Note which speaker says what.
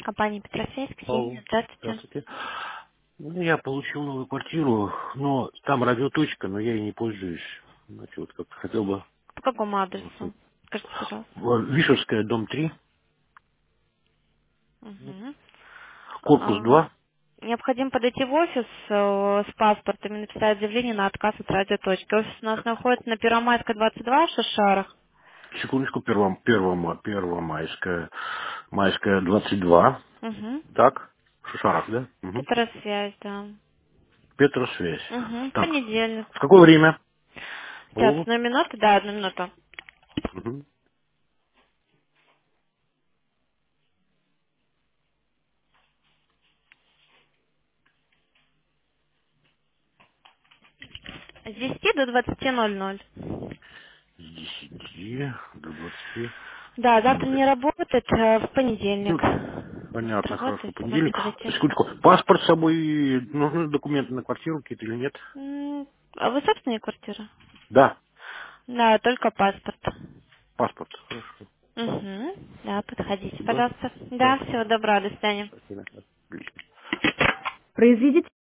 Speaker 1: Компания Петросвязь,
Speaker 2: Алло,
Speaker 1: Ксения, здравствуйте.
Speaker 2: здравствуйте. Ну, я получил новую квартиру, но там радиоточка, но я ей не пользуюсь. Значит, вот как хотел бы...
Speaker 1: По какому адресу? Скажите, пожалуйста.
Speaker 2: Вишерская, дом 3,
Speaker 1: Угу.
Speaker 2: корпус 2.
Speaker 1: Необходимо подойти в офис с паспортом и написать заявление на отказ от радиоточки. Офис у нас находится на Первомайской, 22 в Шишарах.
Speaker 2: Секундочку, Первомайская, Майская 22.
Speaker 1: Угу.
Speaker 2: Так, в Шишарах, да? Угу.
Speaker 1: Петросвязь, да.
Speaker 2: Петросвязь.
Speaker 1: Угу.
Speaker 2: Так,
Speaker 1: Понедельник.
Speaker 2: в какое время?
Speaker 1: Сейчас,
Speaker 2: Алло.
Speaker 1: одну минуту, да, одну минуту.
Speaker 2: Угу.
Speaker 1: С 10 до 20:00.
Speaker 2: С 10 до 20.
Speaker 1: Да, завтра не работает, в понедельник.
Speaker 2: Ну, понятно, хорошо.
Speaker 1: Работает, можете
Speaker 2: Понедельник.
Speaker 1: подойти.
Speaker 2: Секундочку. Паспорт с собой, нужны документы на квартиру какие-то или нет?
Speaker 1: А вы собственная квартира?
Speaker 2: Да,
Speaker 1: Да, только паспорт.
Speaker 2: паспорт. Хорошо.
Speaker 1: Угу. Да, подходите,
Speaker 2: Спасибо.
Speaker 1: пожалуйста. Да,
Speaker 2: Да.
Speaker 1: всего доброго, до свидания.
Speaker 2: Спасибо. Отлично.
Speaker 1: Произведите